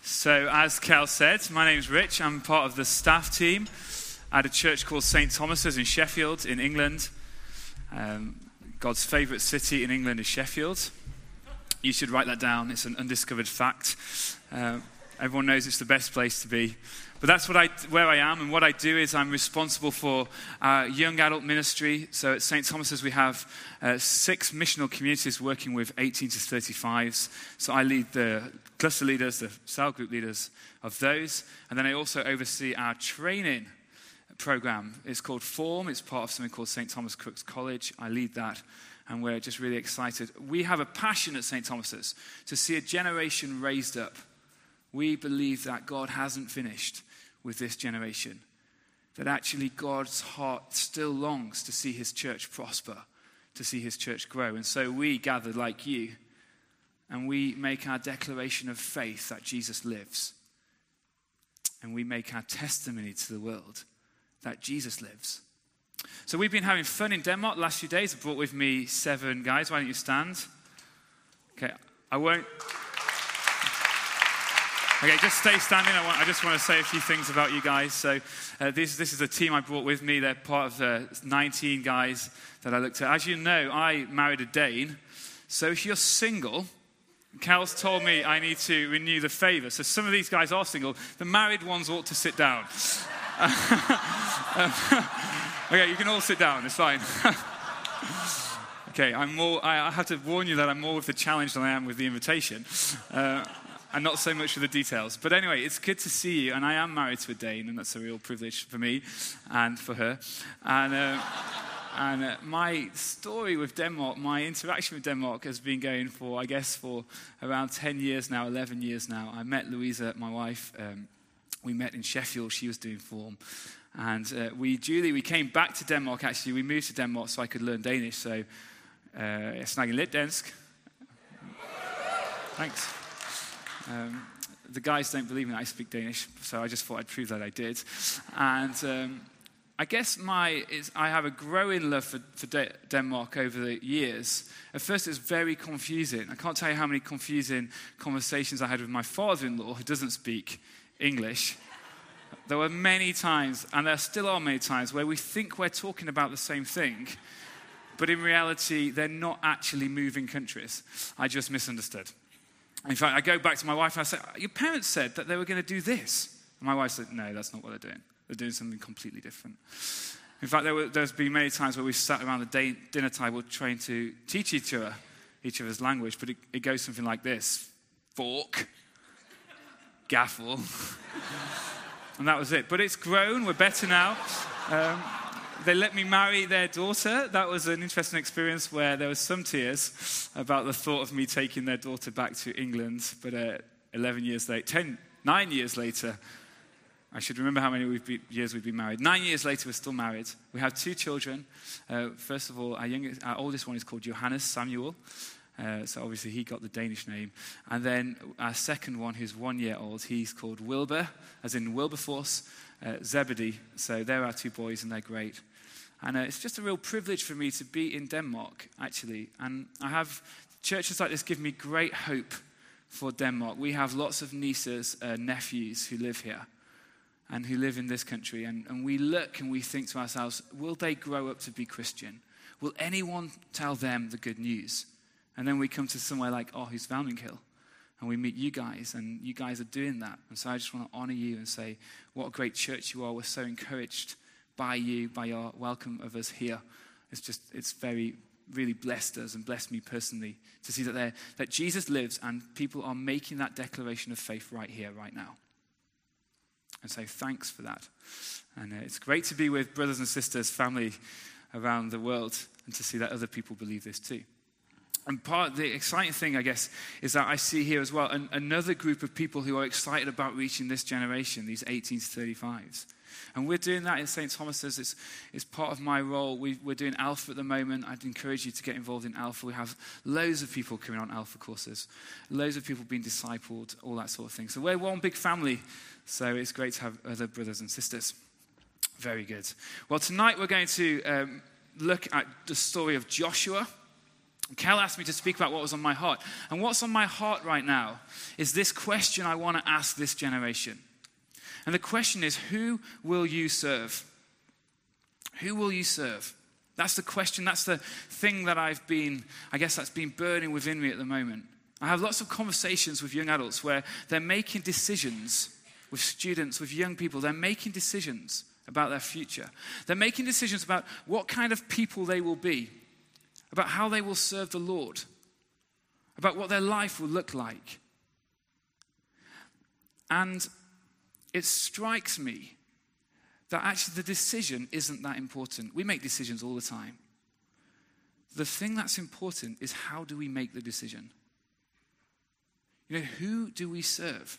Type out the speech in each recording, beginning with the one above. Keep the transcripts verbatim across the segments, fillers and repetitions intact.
So, as Kel said, my name's Rich. I'm part of the staff team at a church called Saint Thomas's in Sheffield, in England. Um, God's favourite city in England is Sheffield. You should write that down. It's an undiscovered fact. Uh, everyone knows it's the best place to be. But that's what I, where I am, and what I do is I'm responsible for our young adult ministry. So at Saint Thomas's we have uh, six missional communities working with eighteen to thirty-fives. So I lead the cluster leaders, the cell group leaders of those. And then I also oversee our training program. It's called Form. It's part of something called Saint Thomas Crooks College. I lead that, and we're just really excited. We have a passion at Saint Thomas's to see a generation raised up. We believe that God hasn't finished with this generation, that actually God's heart still longs to see his church prosper, to see his church grow. And so we gather like you, and we make our declaration of faith that Jesus lives. And we make our testimony to the world that Jesus lives. So we've been having fun in Denmark the last few days. I brought with me seven guys. Why don't you stand? Okay, I won't... Okay, just stay standing. I, want, I just want to say a few things about you guys. So uh, this, this is a team I brought with me. They're part of the nineteen guys that I looked at. As you know, I married a Dane. So if you're single, Cal's told me I need to renew the favor. So some of these guys are single. The married ones ought to sit down. Okay, you can all sit down. It's fine. Okay, I'm more. I, I have to warn you that I'm more with the challenge than I am with the invitation. Uh, And not so much for the details. But anyway, it's good to see you. And I am married to a Dane, and that's a real privilege for me and for her. And, uh, and uh, my story with Denmark, my interaction with Denmark has been going for, I guess, for around ten years now, eleven years now. I met Louisa, my wife. Um, we met in Sheffield. She was doing Form. And uh, we, Julie, we came back to Denmark, actually. We moved to Denmark so I could learn Danish. So, uh, jeg snakker lidt dansk. Thanks. Um, the guys don't believe me that I speak Danish, so I just thought I'd prove that I did. And um, I guess my is, I have a growing love for, for De- Denmark over the years. At first, it was very confusing. I can't tell you how many confusing conversations I had with my father-in-law, who doesn't speak English. There were many times, and there still are many times, where we think we're talking about the same thing, but in reality, they're not actually moving countries. I just misunderstood. In fact, I go back to my wife and I say, your parents said that they were going to do this. And my wife said, no, that's not what they're doing. They're doing something completely different. In fact, there were, there's been many times where we sat around the day, dinner table trying to teach each other, each other's language, but it, it goes something like this. Fork, gaffle. And that was it. But it's grown. We're better now. Um, They let me marry their daughter. That was an interesting experience where there was some tears about the thought of me taking their daughter back to England. But uh, eleven years later, ten, nine years later, I should remember how many we've been, years we've been married. Nine years later, we're still married. We have two children. Uh, first of all, our, youngest, our oldest one is called Johannes Samuel. Uh, so obviously he got the Danish name. And then our second one, who's one year old, he's called Wilbur, as in Wilberforce, uh, Zebedee. So they're our two boys, and they're great. And uh, it's just a real privilege for me to be in Denmark, actually. And I have churches like this give me great hope for Denmark. We have lots of nieces, uh, nephews who live here and who live in this country. And, and we look and we think to ourselves, will they grow up to be Christian? Will anyone tell them the good news? And then we come to somewhere like Aarhus Valminghill, and we meet you guys, and you guys are doing that. And so I just want to honor you and say, what a great church you are. We're so encouraged by you, by your welcome of us here. It's just, it's very, really blessed us and blessed me personally to see that there, that Jesus lives and people are making that declaration of faith right here, right now. And so thanks for that. And uh, it's great to be with brothers and sisters, family around the world, and to see that other people believe this too. And part of the exciting thing, I guess, is that I see here as well an, another group of people who are excited about reaching this generation, these eighteen to thirty-fives. And we're doing that in Saint Thomas's. It's, it's part of my role. We, we're doing Alpha at the moment. I'd encourage you to get involved in Alpha. We have loads of people coming on Alpha courses. Loads of people being discipled, all that sort of thing. So we're one big family. So it's great to have other brothers and sisters. Very good. Well, tonight we're going to um, look at the story of Joshua. Kel asked me to speak about what was on my heart. And what's on my heart right now is this question I want to ask this generation. And the question is, who will you serve? Who will you serve? That's the question. That's the thing that I've been, I guess that's been burning within me at the moment. I have lots of conversations with young adults where they're making decisions with students, with young people. They're making decisions about their future. They're making decisions about what kind of people they will be, about how they will serve the Lord, about what their life will look like. And it strikes me that actually the decision isn't that important. We make decisions all the time. The thing that's important is, how do we make the decision? You know, who do we serve?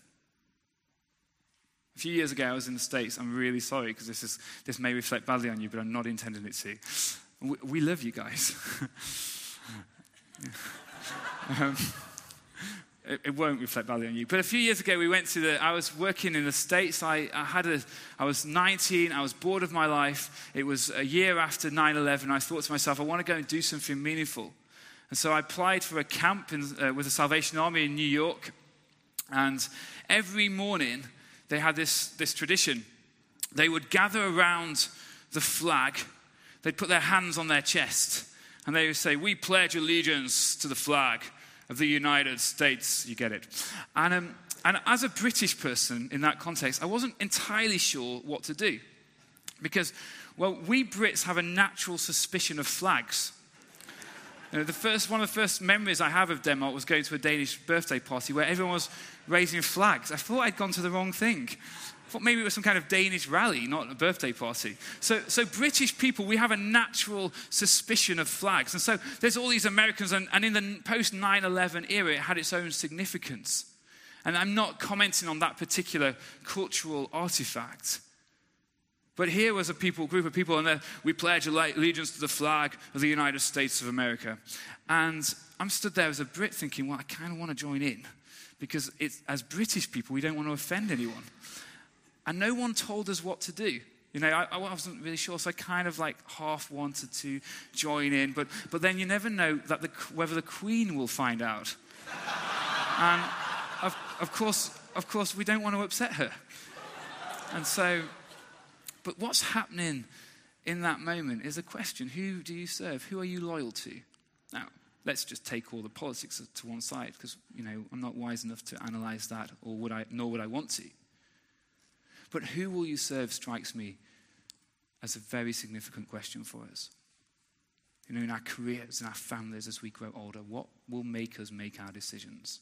A few years ago, I was in the States. I'm really sorry, because this is this may reflect badly on you, but I'm not intending it to. We, we love you guys. um, it, it won't reflect badly on you. But a few years ago, we went to the. I was working in the States. I, I had a. I was nineteen. I was bored of my life. It was a year after nine eleven. I thought to myself, I want to go and do something meaningful. And so I applied for a camp in, uh, with the Salvation Army in New York. And every morning, they had this, this tradition. They would gather around the flag. They'd put their hands on their chest. And they would say, "We pledge allegiance to the flag of the United States." You get it. And, um, and as a British person in that context, I wasn't entirely sure what to do. Because, well, we Brits have a natural suspicion of flags. You know, the first, one of the first memories I have of Denmark was going to a Danish birthday party where everyone was raising flags. I thought I'd gone to the wrong thing. I thought maybe it was some kind of Danish rally, not a birthday party. So, so British people, we have a natural suspicion of flags. And so there's all these Americans, and, and in the post nine eleven era, it had its own significance. And I'm not commenting on that particular cultural artifact. But here was a people, group of people, and we pledge allegiance to the flag of the United States of America. And I'm stood there as a Brit thinking, well, I kind of want to join in. Because it's, as British people, we don't want to offend anyone. And no one told us what to do. You know, I, I wasn't really sure, so I kind of like half wanted to join in. But, but then you never know that the, whether the Queen will find out. And of, of course, of course, we don't want to upset her. And so... But what's happening in that moment is a question. Who do you serve? Who are you loyal to? Now, let's just take all the politics to one side, because, you know, I'm not wise enough to analyze that, or would I, nor would I want to. But who will you serve strikes me as a very significant question for us. You know, in our careers, in our families, as we grow older, what will make us make our decisions?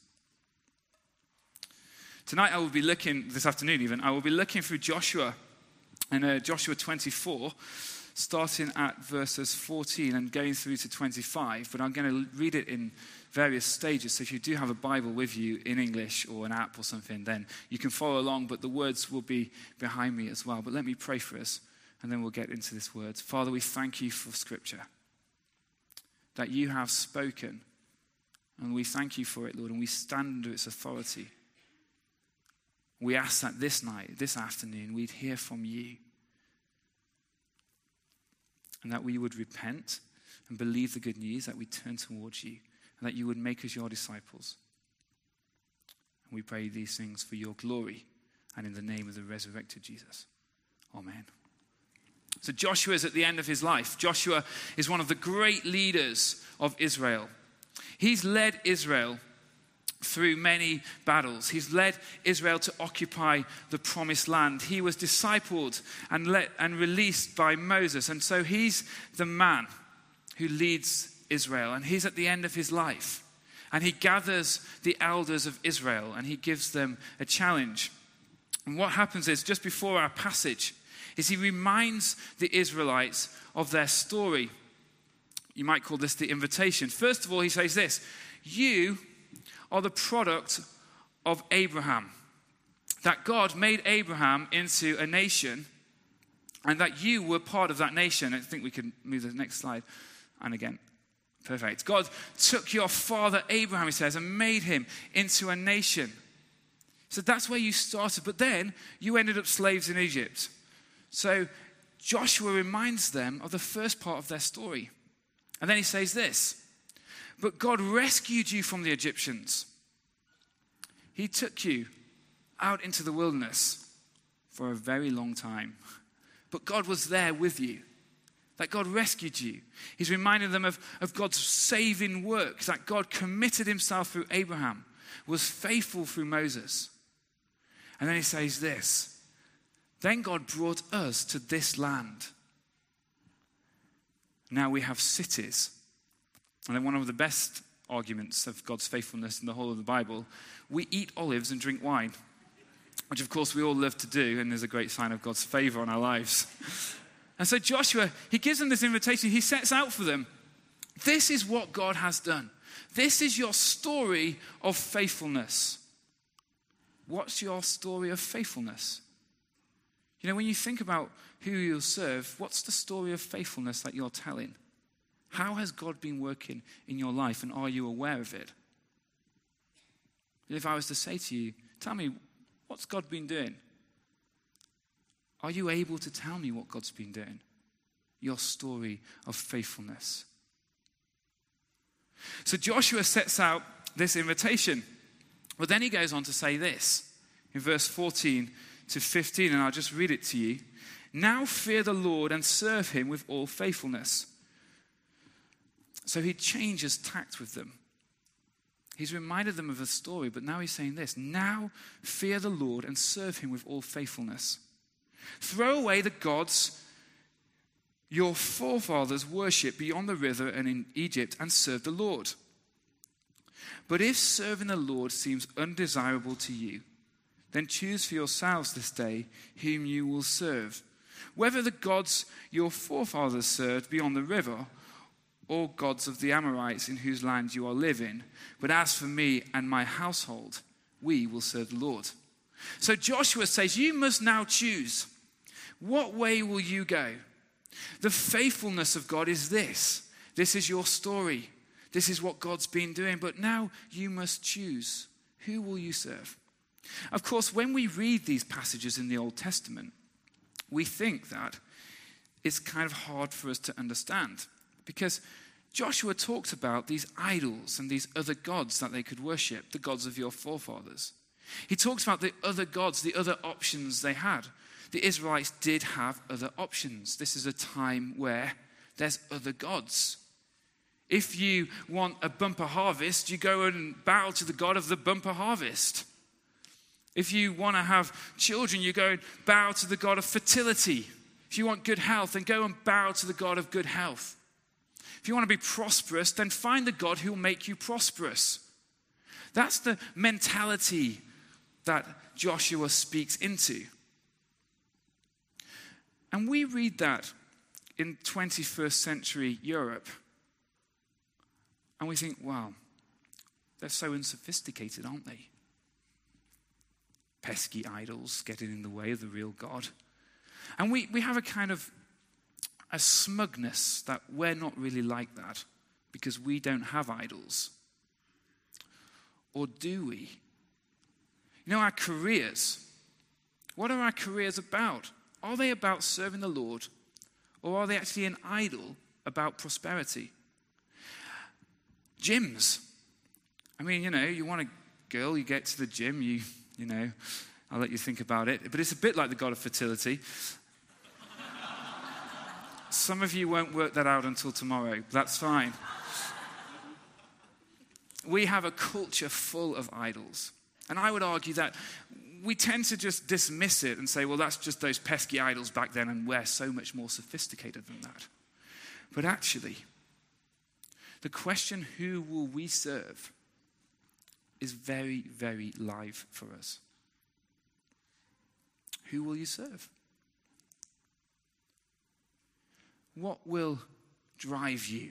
Tonight I will be looking, this afternoon even, I will be looking through Joshua. In uh, Joshua twenty-four, starting at verses fourteen and going through to twenty-five, but I'm going to read it in various stages. So if you do have a Bible with you in English or an app or something, then you can follow along, but the words will be behind me as well. But let me pray for us, and then we'll get into this word. Father, we thank you for Scripture, that you have spoken, and we thank you for it, Lord, and we stand under its authority. We ask that this night, this afternoon, we'd hear from you. And that we would repent and believe the good news, that we turn towards you, and that you would make us your disciples. And we pray these things for your glory and in the name of the resurrected Jesus. Amen. So Joshua is at the end of his life. Joshua is one of the great leaders of Israel. He's led Israel through many battles. He's led Israel to occupy the promised land. He was discipled and let and released by Moses. And so he's the man who leads Israel. And he's at the end of his life. And he gathers the elders of Israel and he gives them a challenge. And what happens is, just before our passage, is he reminds the Israelites of their story. You might call this the invitation. First of all, he says this: you are the product of Abraham. That God made Abraham into a nation, and that you were part of that nation. I think we can move to the next slide. And again, perfect. God took your father Abraham, he says, and made him into a nation. So that's where you started. But then you ended up slaves in Egypt. So Joshua reminds them of the first part of their story. And then he says this: But God rescued you from the Egyptians. He took you out into the wilderness for a very long time. But God was there with you. That God rescued you. He's reminded them of, of God's saving work, that God committed himself through Abraham, was faithful through Moses. And then he says this, then God brought us to this land. Now we have cities. And then one of the best arguments of God's faithfulness in the whole of the Bible, we eat olives and drink wine, which of course we all love to do, and is a great sign of God's favor on our lives. And so Joshua, he gives them this invitation. He sets out for them. This is what God has done. This is your story of faithfulness. What's your story of faithfulness? You know, when you think about who you'll serve, what's the story of faithfulness that you're telling? How has God been working in your life, and are you aware of it? If I was to say to you, tell me, what's God been doing? Are you able to tell me what God's been doing? Your story of faithfulness. So Joshua sets out this invitation. But then he goes on to say this in verse fourteen to fifteen, and I'll just read it to you. Now fear the Lord and serve him with all faithfulness. So he changes tact with them. He's reminded them of a story, but now he's saying this. Now fear the Lord and serve him with all faithfulness. Throw away the gods your forefathers worshipped beyond the river and in Egypt, and serve the Lord. But if serving the Lord seems undesirable to you, then choose for yourselves this day whom you will serve, whether the gods your forefathers served beyond the river, or gods of the Amorites in whose land you are living. But as for me and my household, we will serve the Lord. So Joshua says, you must now choose. What way will you go? The faithfulness of God is this. This is your story. This is what God's been doing. But now you must choose. Who will you serve? Of course, when we read these passages in the Old Testament, we think that it's kind of hard for us to understand. Because Joshua talks about these idols and these other gods that they could worship, the gods of your forefathers. He talks about the other gods, the other options they had. The Israelites did have other options. This is a time where there's other gods. If you want a bumper harvest, you go and bow to the God of the bumper harvest. If you want to have children, you go and bow to the God of fertility. If you want good health, then go and bow to the God of good health. If you want to be prosperous, then find the God who will make you prosperous. That's the mentality that Joshua speaks into. And we read that in twenty-first century Europe. And we think, wow, they're so unsophisticated, aren't they? Pesky idols getting in the way of the real God. And we, we have a kind of a smugness that we're not really like that because we don't have idols. Or do we? You know, our careers. What are our careers about? Are they about serving the Lord, or are they actually an idol about prosperity? Gyms. I mean, you know, you want a girl, you get to the gym, you, you know, I'll let you think about it. But it's a bit like the God of fertility. Some of you won't work that out until tomorrow. That's fine. We have a culture full of idols. And I would argue that we tend to just dismiss it and say, well, that's just those pesky idols back then, and we're so much more sophisticated than that. But actually, the question, who will we serve, is very, very live for us. Who will you serve? What will drive you?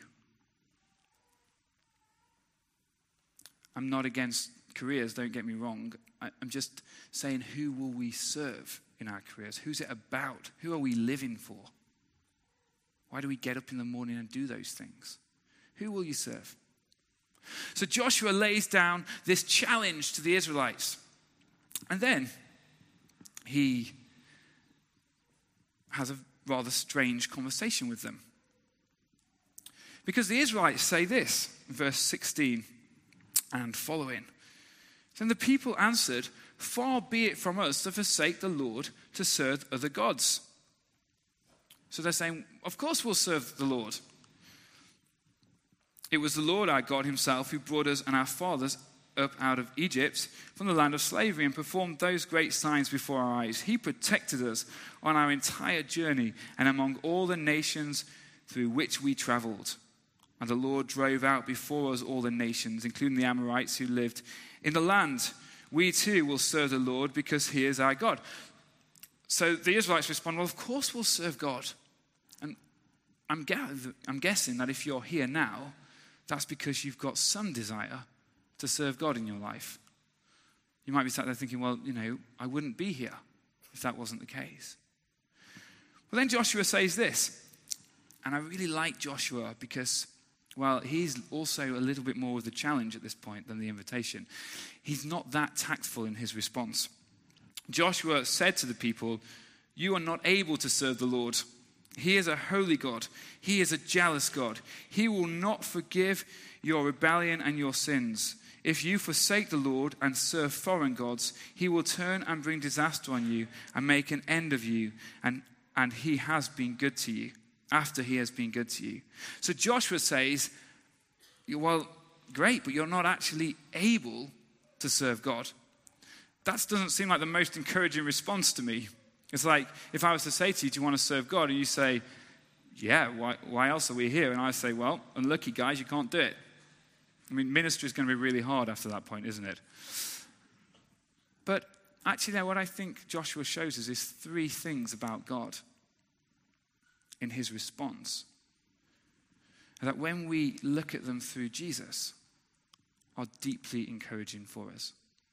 I'm not against careers, don't get me wrong. I, I'm just saying, who will we serve in our careers? Who's it about? Who are we living for? Why do we get up in the morning and do those things? Who will you serve? So Joshua lays down this challenge to the Israelites. And then he has a rather strange conversation with them. Because the Israelites say this, verse sixteen and following. Then the people answered, "Far be it from us to forsake the Lord to serve other gods." So they're saying, of course we'll serve the Lord. It was the Lord our God himself who brought us and our fathers up out of Egypt from the land of slavery and performed those great signs before our eyes. He protected us on our entire journey and among all the nations through which we traveled. And the Lord drove out before us all the nations, including the Amorites who lived in the land. We too will serve the Lord because he is our God. So the Israelites respond, well, of course we'll serve God. And I'm, I'm guessing that if you're here now, that's because you've got some desire to serve God in your life. You might be sat there thinking, well, you know, I wouldn't be here if that wasn't the case. Well, then Joshua says this, and I really like Joshua because, well, he's also a little bit more of the challenge at this point than the invitation. He's not that tactful in his response. Joshua said to the people, "You are not able to serve the Lord. He is a holy God. He is a jealous God. He will not forgive your rebellion and your sins. If you forsake the Lord and serve foreign gods, he will turn and bring disaster on you and make an end of you. And, and he has been good to you, after he has been good to you." So Joshua says, well, great, but you're not actually able to serve God. That doesn't seem like the most encouraging response to me. It's like if I was to say to you, do you want to serve God? And you say, yeah, why, why else are we here? And I say, well, unlucky guys, you can't do it. I mean, ministry is going to be really hard after that point, isn't it? But actually, now what I think Joshua shows us is three things about God in his response. And that when we look at them through Jesus, are deeply encouraging for us.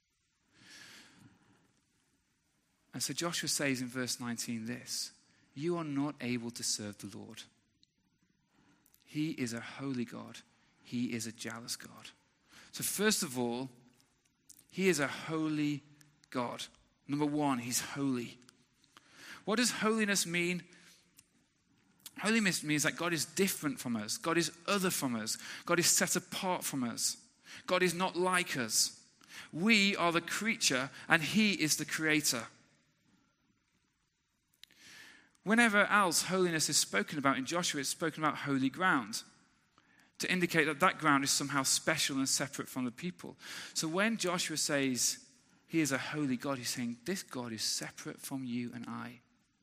And so Joshua says in verse nineteen this, "You are not able to serve the Lord. He is a holy God. He is a jealous God." So first of all, he is a holy God. Number one, he's holy. What does holiness mean? Holiness means that God is different from us. God is other from us. God is set apart from us. God is not like us. We are the creature and he is the creator. Whenever else holiness is spoken about in Joshua, it's spoken about holy ground, to indicate that that ground is somehow special and separate from the people. So when Joshua says he is a holy God, he's saying this God is separate from you and I.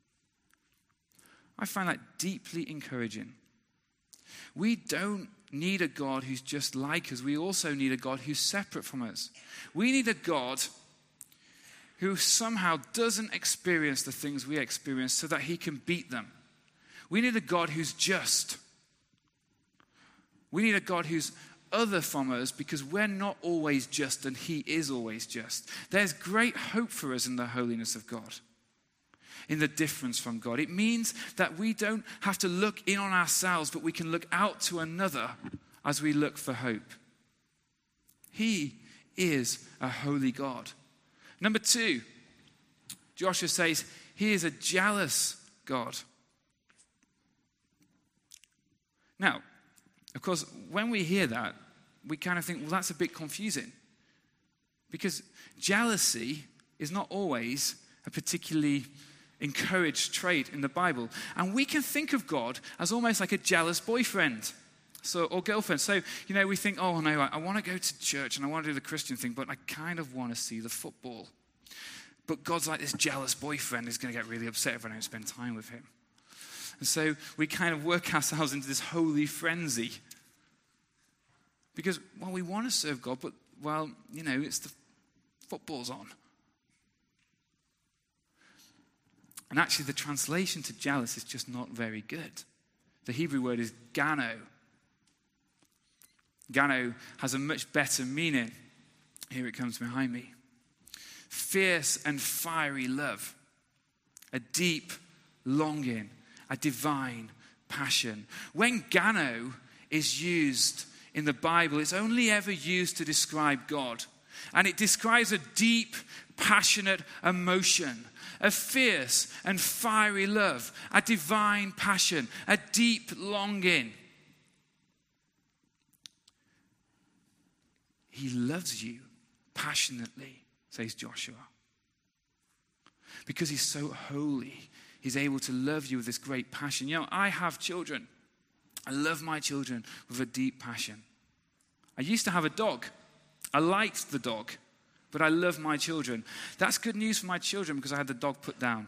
I find that deeply encouraging. We don't need a God who's just like us. We also need a God who's separate from us. We need a God who somehow doesn't experience the things we experience so that he can beat them. We need a God who's just. We need a God who's other from us because we're not always just and he is always just. There's great hope for us in the holiness of God, in the difference from God. It means that we don't have to look in on ourselves, but we can look out to another as we look for hope. He is a holy God. Number two, Joshua says he is a jealous God. Now, of course, when we hear that, we kind of think, well, that's a bit confusing. Because jealousy is not always a particularly encouraged trait in the Bible. And we can think of God as almost like a jealous boyfriend so, or girlfriend. So, you know, we think, oh, no, I, I want to go to church and I want to do the Christian thing, but I kind of want to see the football. But God's like this jealous boyfriend who's going to get really upset if I don't spend time with him. And so we kind of work ourselves into this holy frenzy. Because, well, we want to serve God, but, well, you know, it's the football's on. And actually, the translation to jealous is just not very good. The Hebrew word is gano. Gano has a much better meaning. Here it comes behind me. Fierce and fiery love. A deep longing. A divine passion. When gano is used in the Bible, it's only ever used to describe God. And it describes a deep, passionate emotion, a fierce and fiery love, a divine passion, a deep longing. he loves you passionately, says Joshua. Because he's so holy, he's able to love you with this great passion. You know, I have children. I love my children with a deep passion. I used to have a dog. I liked the dog, but I love my children. That's good news for my children because I had the dog put down.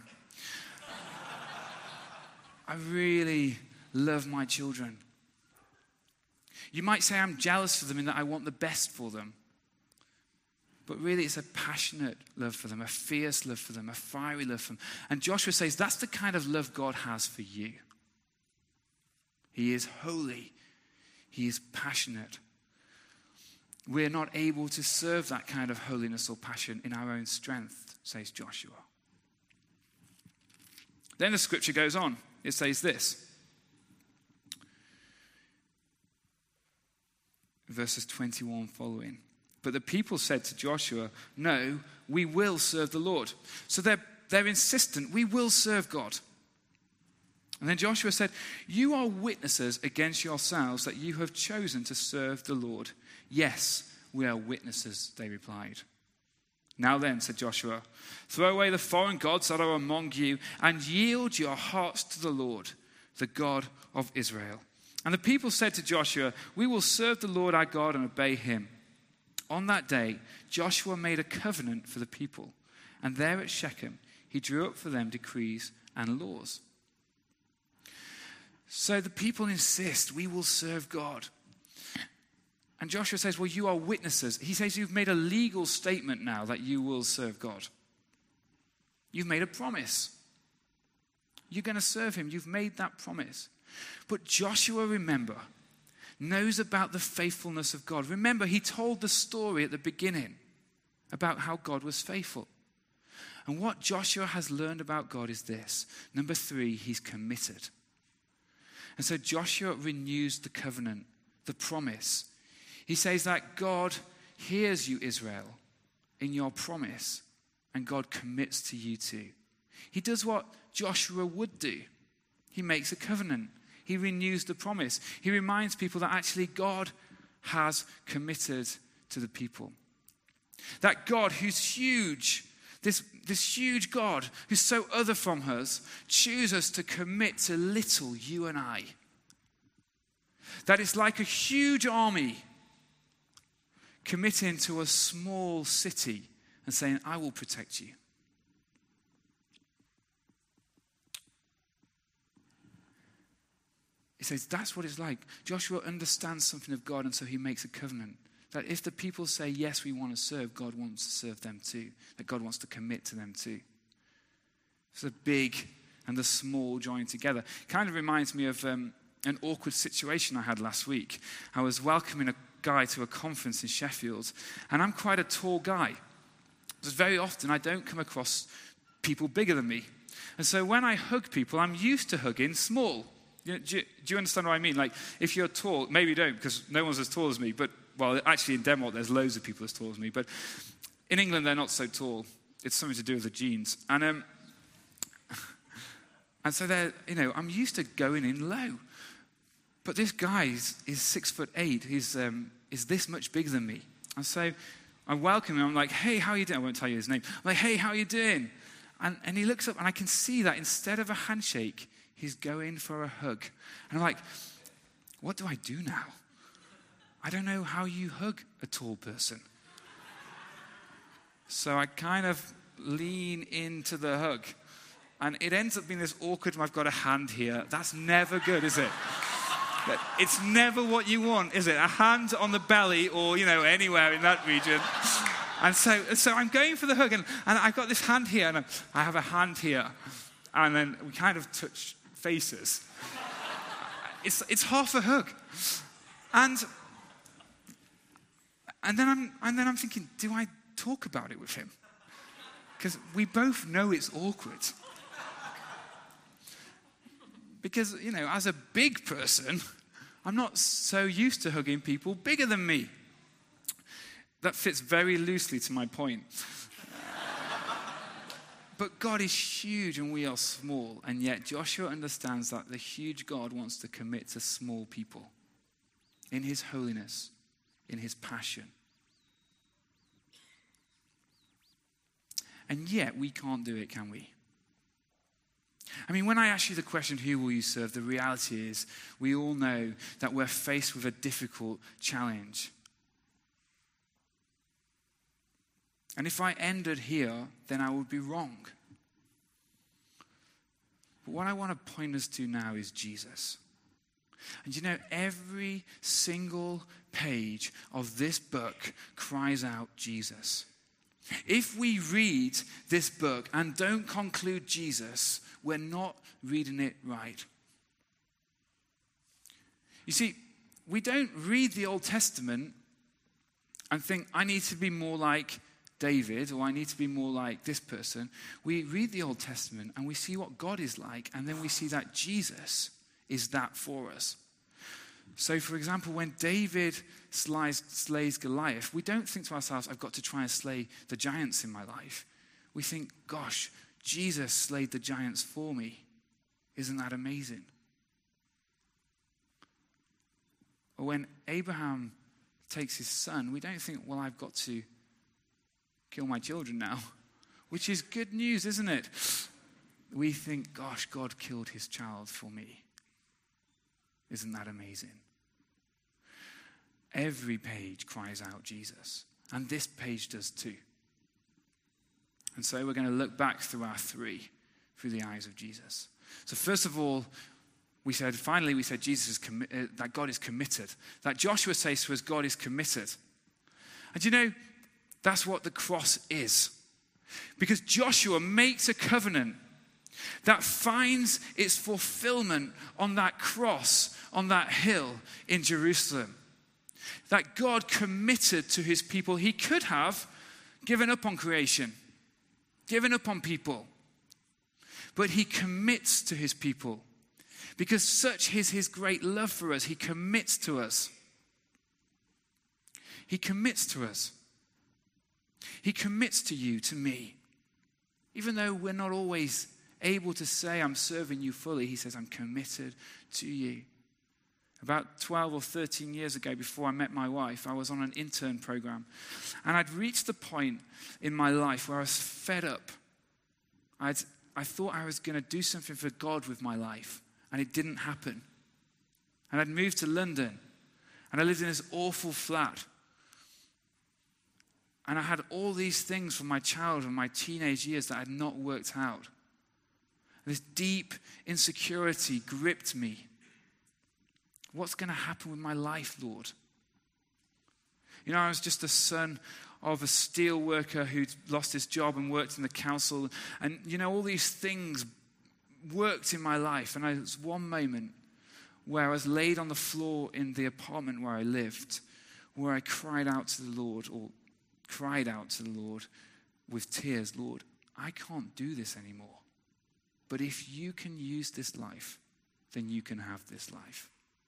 I really love my children. You might say I'm jealous for them in that I want the best for them. But really it's a passionate love for them, a fierce love for them, a fiery love for them. And Joshua says that's the kind of love God has for you. He is holy. He is passionate. We're not able to serve that kind of holiness or passion in our own strength, says Joshua. Then the scripture goes on. It says this. Verses twenty-one following. But the people said to Joshua, no, we will serve the Lord. So they're, they're insistent, we will serve God. And then Joshua said, you are witnesses against yourselves that you have chosen to serve the Lord. Yes, we are witnesses, they replied. Now then, said Joshua, throw away the foreign gods that are among you and yield your hearts to the Lord, the God of Israel. And the people said to Joshua, we will serve the Lord our God and obey him. On that day, Joshua made a covenant for the people, and there at Shechem, he drew up for them decrees and laws. So the people insist, we will serve God. And Joshua says, well, you are witnesses. He says you've made a legal statement now that you will serve God. You've made a promise. You're going to serve him. You've made that promise. But Joshua, remember, knows about the faithfulness of God. Remember, he told the story at the beginning about how God was faithful. And what Joshua has learned about God is this. Number three, he's committed. And so Joshua renews the covenant, the promise. He says that God hears you, Israel, in your promise, and God commits to you too. He does what Joshua would do. He makes a covenant. He renews the promise. He reminds people that actually God has committed to the people. That God who's huge, this, this huge God who's so other from us, chooses to commit to little you and I. That it's like a huge army committing to a small city and saying, I will protect you. He says that's what it's like. Joshua understands something of God, and so he makes a covenant. That if the people say, yes, we want to serve, God wants to serve them too. That God wants to commit to them too. So the big and the small joined together. Kind of reminds me of um, an awkward situation I had last week. I was welcoming a guy to a conference in Sheffield, and I'm quite a tall guy. Because very often I don't come across people bigger than me. And so when I hug people, I'm used to hugging small. You know, do, you, do you understand what I mean? Like, if you're tall, maybe you don't, because no one's as tall as me, but, well, actually in Denmark, there's loads of people as tall as me, but in England, they're not so tall. It's something to do with the genes. And um, and so they're, you know, I'm used to going in low. But this guy is, is six foot eight. He's um, is this much bigger than me. And so I welcome him. I'm like, hey, how are you doing? I won't tell you his name. I'm like, hey, how are you doing? And, and he looks up, and I can see that instead of a handshake, he's going for a hug. And I'm like, what do I do now? I don't know how you hug a tall person. So I kind of lean into the hug. And it ends up being this awkward, I've got a hand here. That's never good, is it? It's never what you want, is it? A hand on the belly or, you know, anywhere in that region. And so so I'm going for the hug, and, and I've got this hand here, and I have a hand here. And then we kind of touch faces. It's it's half a hug. And and then I'm and then I'm thinking, do I talk about it with him? Because we both know it's awkward. Because, you know, as a big person, I'm not so used to hugging people bigger than me. That fits very loosely to my point. But God is huge and we are small. And yet Joshua understands that the huge God wants to commit to small people in his holiness, in his passion. And yet we can't do it, can we? I mean, when I ask you the question, who will you serve? The reality is we all know that we're faced with a difficult challenge. And if I ended here, then I would be wrong. But what I want to point us to now is Jesus. And you know, every single page of this book cries out Jesus. If we read this book and don't conclude Jesus, we're not reading it right. You see, we don't read the Old Testament and think, I need to be more like David, or I need to be more like this person. We read the Old Testament and we see what God is like, and then we see that Jesus is that for us. So, for example, when David slays, slays Goliath, we don't think to ourselves, I've got to try and slay the giants in my life. We think, gosh, Jesus slayed the giants for me. Isn't that amazing? Or when Abraham takes his son, we don't think, well, I've got to kill my children now, which is good news, isn't it? We think, gosh, God killed his child for me. Isn't that amazing? Every page cries out Jesus, and this page does too. And so we're going to look back through our three, through the eyes of Jesus. So first of all, we said, finally we said Jesus is commi- uh, that God is committed. That Joshua says to us, God is committed. And you know, that's what the cross is. Because Joshua makes a covenant that finds its fulfillment on that cross, on that hill in Jerusalem. That God committed to his people. He could have given up on creation, given up on people. But he commits to his people. Because such is his great love for us. He commits to us. He commits to us. He commits to you, to me. Even though we're not always able to say, I'm serving you fully, he says, I'm committed to you. About twelve or thirteen years ago, before I met my wife, I was on an intern program. And I'd reached the point in my life where I was fed up. I'd, I thought I was going to do something for God with my life. And it didn't happen. And I'd moved to London. And I lived in this awful flat. And I had all these things from my childhood and my teenage years that had not worked out. This deep insecurity gripped me. What's going to happen with my life, Lord? You know, I was just a son of a steel worker who'd lost his job and worked in the council. And, you know, all these things worked in my life. And there was one moment where I was laid on the floor in the apartment where I lived, where I cried out to the Lord, or cried out to the Lord with tears, Lord, I can't do this anymore. But if you can use this life, then you can have this life.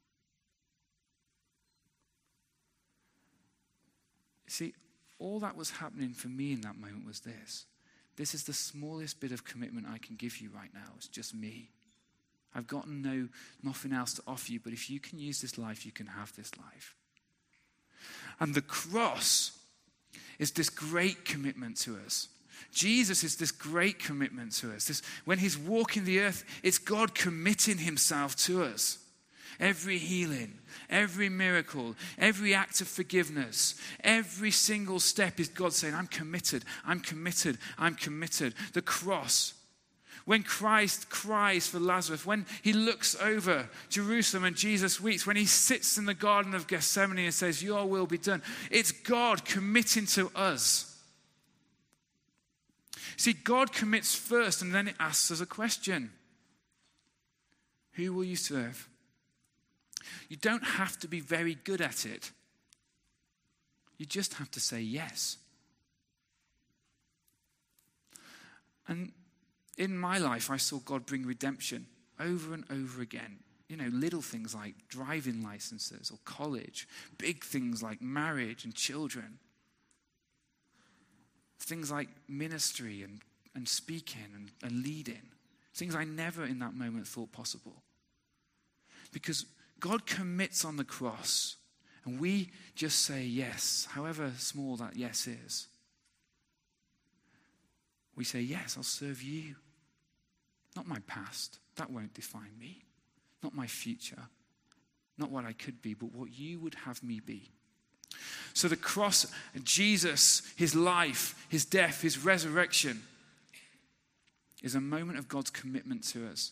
See, all that was happening for me in that moment was this. This is the smallest bit of commitment I can give you right now. It's just me. I've got no, nothing else to offer you, but if you can use this life, you can have this life. And the cross is this great commitment to us. Jesus is this great commitment to us. This, when he's walking the earth, it's God committing himself to us. Every healing, every miracle, every act of forgiveness, every single step is God saying, I'm committed, I'm committed, I'm committed. The cross, when Christ cries for Lazarus, when he looks over Jerusalem and Jesus weeps, when he sits in the Garden of Gethsemane and says, your will be done, it's God committing to us. See, God commits first and then it asks us a question. Who will you serve? You don't have to be very good at it. You just have to say yes. And in my life, I saw God bring redemption over and over again. You know, little things like driving licenses or college, big things like marriage and children, things like ministry and, and speaking and, and leading, things I never in that moment thought possible. Because God commits on the cross, and we just say yes, however small that yes is. we say, yes, I'll serve you. Not my past. That won't define me. Not my future. Not what I could be, but what you would have me be. So the cross, Jesus, his life, his death, his resurrection is a moment of God's commitment to us.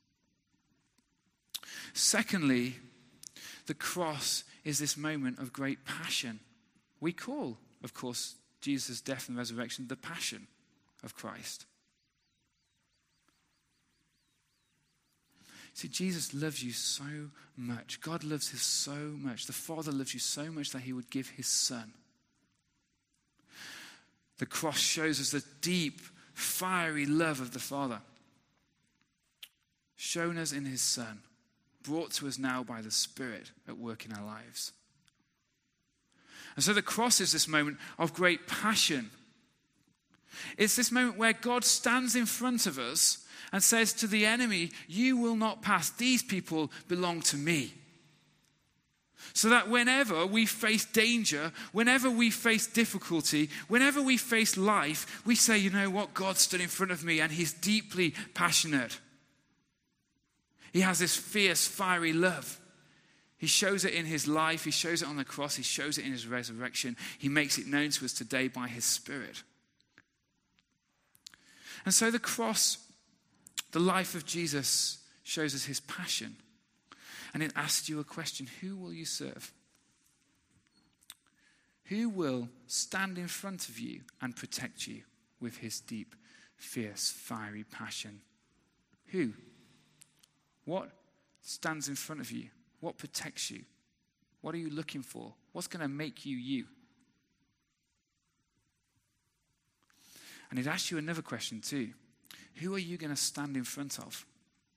Secondly, the cross is this moment of great passion. We call, of course, Jesus' death and resurrection the passion of Christ. See, Jesus loves you so much. God loves you so much. The Father loves you so much that he would give his Son. The cross shows us the deep, fiery love of the Father, shown us in his Son, brought to us now by the Spirit at work in our lives. And so the cross is this moment of great passion. It's this moment where God stands in front of us and says to the enemy, you will not pass. These people belong to me. So that whenever we face danger, whenever we face difficulty, whenever we face life, we say, you know what? God stood in front of me and he's deeply passionate. He has this fierce, fiery love. He shows it in his life. He shows it on the cross. He shows it in his resurrection. He makes it known to us today by his Spirit. And so the cross, the life of Jesus, shows us his passion. And it asks you a question: who will you serve? Who will stand in front of you and protect you with his deep, fierce, fiery passion? Who? What stands in front of you? What protects you? What are you looking for? What's going to make you you? And it asks you another question too. Who are you going to stand in front of?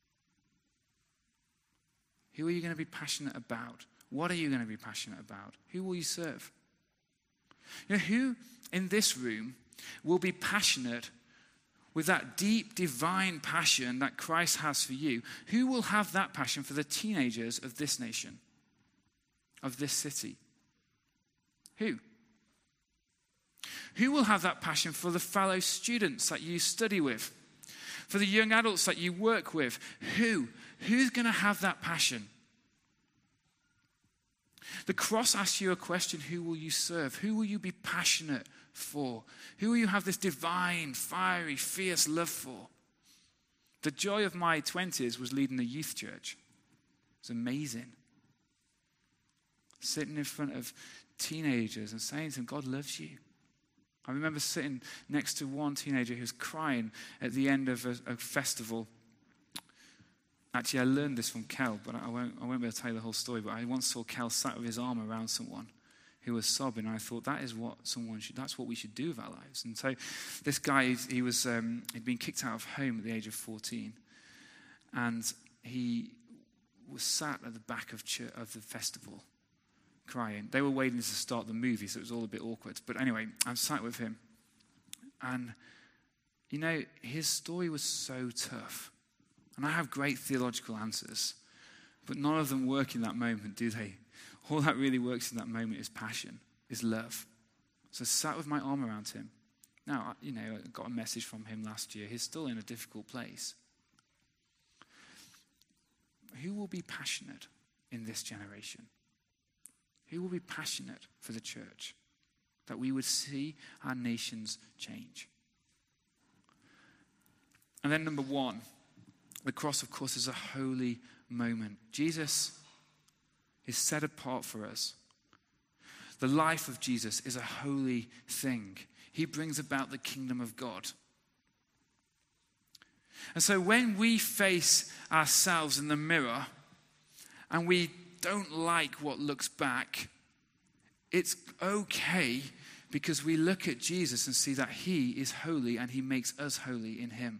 Who are you going to be passionate about? What are you going to be passionate about? Who will you serve? You know, who in this room will be passionate with that deep divine passion that Christ has for you? Who will have that passion for the teenagers of this nation, of this city? Who? Who will have that passion for the fellow students that you study with? For the young adults that you work with? Who? Who's going to have that passion? The cross asks you a question: who will you serve? Who will you be passionate for? Who will you have this divine, fiery, fierce love for? The joy of my twenties was leading a youth church. It was amazing. Sitting in front of teenagers and saying to them, God loves you. I remember sitting next to one teenager who was crying at the end of a, a festival. Actually, I learned this from Kel, but I won't, I won't be able to tell you the whole story. But I once saw Kel sat with his arm around someone who was sobbing. And I thought, that is what someone should, that's what we should do with our lives. And so this guy, he was, um, he'd been kicked out of home at the age of fourteen. And he was sat at the back of, church, of the festival crying. They were waiting to start the movie, so it was all a bit awkward. But anyway, I'm sat with him. And, you know, his story was so tough. And I have great theological answers, but none of them work in that moment, do they? All that really works in that moment is passion, is love. So I sat with my arm around him. Now, you know, I got a message from him last year. He's still in a difficult place. Who will be passionate in this generation? Who will be passionate for the church? That we would see our nations change. And then number one, the cross, of course, is a holy moment. Jesus is set apart for us. The life of Jesus is a holy thing. He brings about the kingdom of God. And so when we face ourselves in the mirror and we don't like what looks back, it's okay, because we look at Jesus and see that he is holy and he makes us holy in him.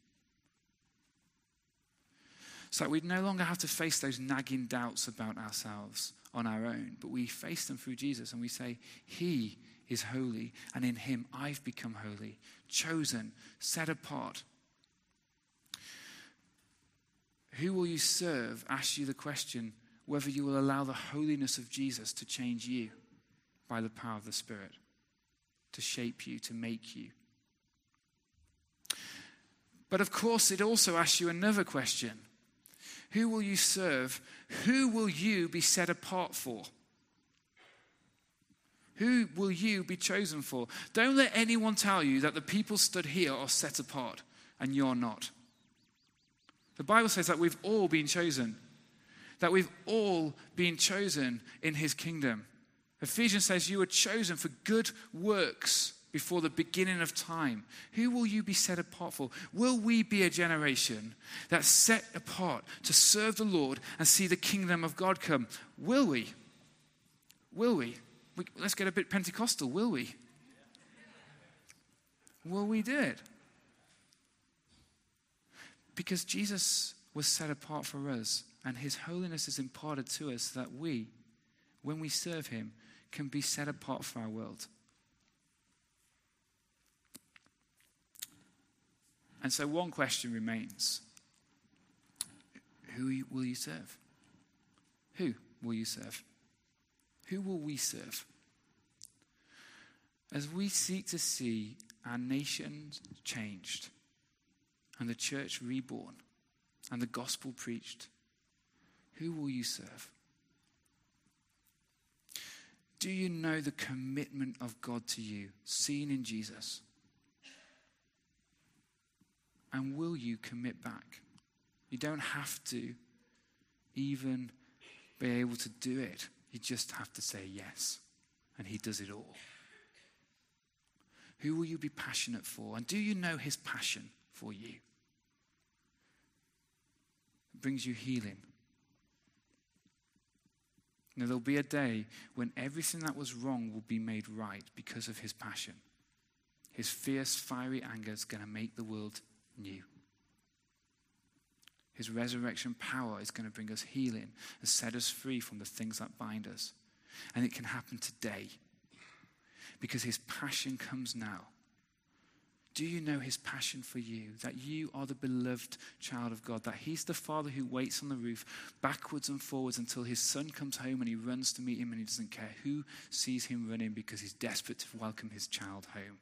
So we no longer have to face those nagging doubts about ourselves on our own, but we face them through Jesus and we say, he is holy, and in him I've become holy, chosen, set apart. Who will you serve? Asks you the question whether you will allow the holiness of Jesus to change you by the power of the Spirit, to shape you, to make you. But of course, it also asks you another question. Who will you serve? Who will you be set apart for? Who will you be chosen for? Don't let anyone tell you that the people stood here are set apart and you're not. The Bible says that we've all been chosen. That we've all been chosen in his kingdom. Ephesians says you were chosen for good works before the beginning of time. Who will you be set apart for? Will we be a generation that's set apart to serve the Lord and see the kingdom of God come? Will we? Will we? we let's get a bit Pentecostal, will we? Will we do it? Because Jesus was set apart for us, and his holiness is imparted to us that we, when we serve him, can be set apart for our world. And so one question remains. Who will you serve? Who will you serve? Who will we serve? As we seek to see our nation changed, and the church reborn, and the gospel preached, who will you serve? Do you know the commitment of God to you, seen in Jesus? And will you commit back? You don't have to even be able to do it. You just have to say yes, and he does it all. Who will you be passionate for? And do you know his passion for you? It brings you healing. Now, there'll be a day when everything that was wrong will be made right because of his passion. His fierce, fiery anger is going to make the world new. His resurrection power is going to bring us healing and set us free from the things that bind us. And it can happen today because his passion comes now. Do you know his passion for you? That you are the beloved child of God. That he's the father who waits on the roof backwards and forwards until his son comes home and he runs to meet him and he doesn't care who sees him running because he's desperate to welcome his child home.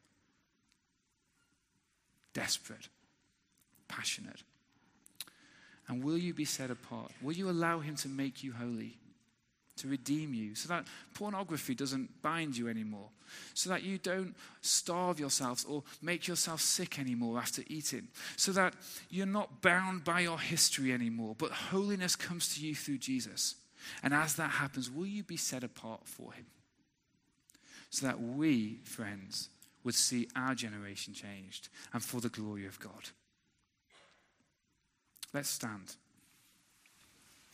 Desperate. Passionate. And will you be set apart? Will you allow him to make you holy? To redeem you, so that pornography doesn't bind you anymore, so that you don't starve yourselves or make yourself sick anymore after eating, so that you're not bound by your history anymore, but holiness comes to you through Jesus. And as that happens, will you be set apart for him? So that we, friends, would see our generation changed and for the glory of God. Let's stand.